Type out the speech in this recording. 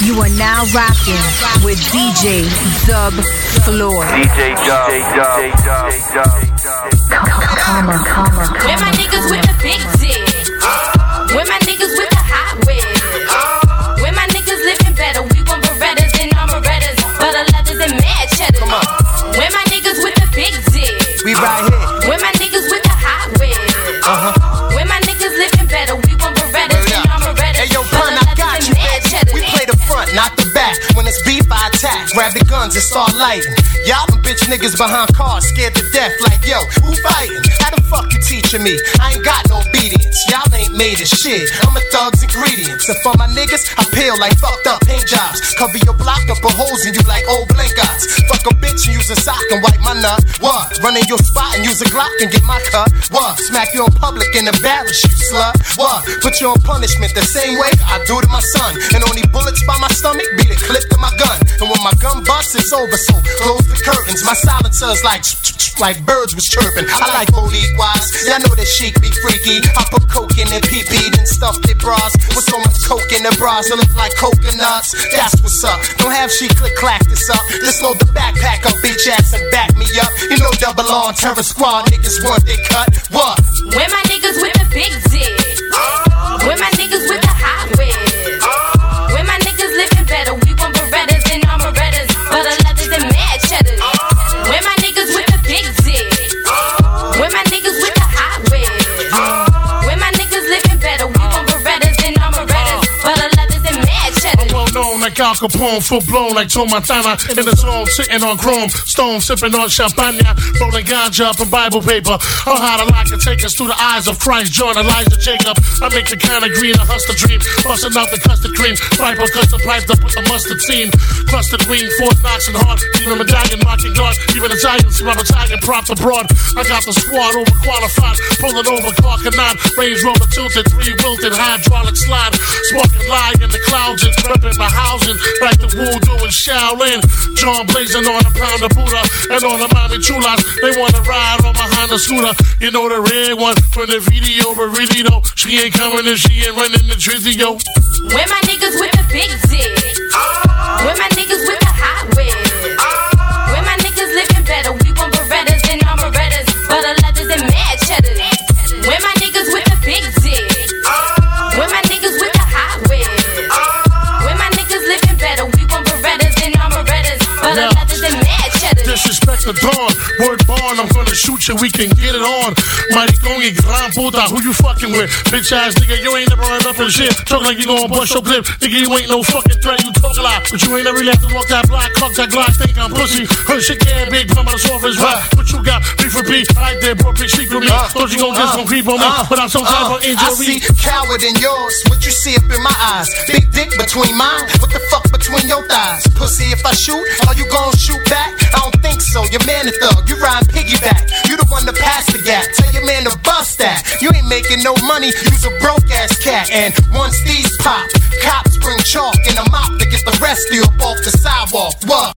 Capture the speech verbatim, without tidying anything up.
You are now rocking with D J Dub Floor. D J Dub, D J Dub, D J Dub. Calmer, calmer, calmer. Where my niggas with the big dick? Where my niggas with the hot whip? Where my niggas living better? We want Berettas and Amarettas, butter leathers and mad cheddar. Come on. Where my niggas with the big dick? We right here. Where my niggas with the hot whip? Uh-huh. Where my niggas living better? We want Berettas and Amarettas, Hey yo, butter pun, I leathers got and you, mad cheddar. We play the front, not the back. When it's beef, I attack. Grab the guns and start lighting. Y'all them bitch niggas behind cars, scared to death. Like, yo, who fighting? How the fuck you teaching me? I ain't got no obedience. Y'all ain't made of shit. I'm a thug's ingredients. And for my niggas, I peel like fucked up paint jobs. Cover your block up with holes in you like old blink eyes. Fuck a bitch and use a sock and wipe my nut. What? Run in your spot and use a Glock and get my cut. What? Smack you in public and embarrass you, slut. What? Put you on punishment the same way I do to my son. And only bullets by my stomach be the clip to my gun. And when my gun busts, it's over, so close the curtains. My silencer's like like birds was chirping. I like Boliquas. Y'all know that chic be freaky. I put coke in their pee-pee, then stuffed their bras. With so much coke in their bras, it look like coconuts. That's what's up. Don't have she click clack this up. Just load the backpack up, bitch ass, and back me up. You know double on terror squad niggas want they cut. What? Where my niggas with the big dick? Where my niggas with the hot whip? Where my niggas living better? We want Berettas and Amarettas, butter leathers and mad cheddar. Where my niggas with the big dick? Where my niggas with the hot whip? Where my niggas living better? We want Berettas and Amarettas, butter leathers and mad cheddar. I'm well known like Al Capone, full blown like Tomatana. In the zone, sitting on chrome, stone, sipping on champagne, rolling ganja up in Bible paper. Oh, how the light can take us through the eyes of Christ, John, Elijah, Jacob. I make the kind of green, a hustler dream, busting out the custard cream, viper custard piped up with the mustard team. Clustered wing, fourth knocks and hard, even medallion, marking guard, even Italians, my battalion prompt abroad. I got the squad overqualified, pulling over car canine, Range Rover tilted, three wilted, hydraulic slide, smoking lie in the clouds and repping my housing like the voodoo in Shaolin. John blazing on a pound of Buddha and on the mommy chulas. They wanna ride on my Honda scooter. You know the red one from the video, but really though, she ain't coming and she ain't running the drizzy, yo. Where my niggas with the big dick? Where my niggas with the hot whip? Where my niggas living better? We want Berettas and Amarettas, butter leathers and mad cheddar. Where my niggas with the big dick? Where my niggas with the hot whip? Where my niggas living better? We want Berettas and Amarettas, butter Yeah. leathers and mad cheddar. Disrespect the dawn, word born, I'm gonna shoot you, we can get it on. Maricón y gran puta, who you fucking with? Bitch ass nigga, you ain't never run up in shit. Talk like you gon' bust your clip, nigga, you ain't no fucking threat, you talk a lot. But you ain't never really have to walk that block, cock that glock, think I'm pussy. Her shit yeah, big, come out of surface, right? But you got beef for beef, I did bro, big sleep with me. Thought you gon' just gon' creep on me, without some type of I injury. see coward in yours, what you see up in my eyes. Big dick between mine, what the fuck between your thighs? Pussy, if I shoot, are you gon' shoot back? I don't think so, your man a thug, you ride piggyback. You the one to pass the gap, tell your man to bust that. You ain't making no money, you's a broke ass cat. And once these pop, cops bring chalk and a mop to get the rest of you up off the sidewalk. What?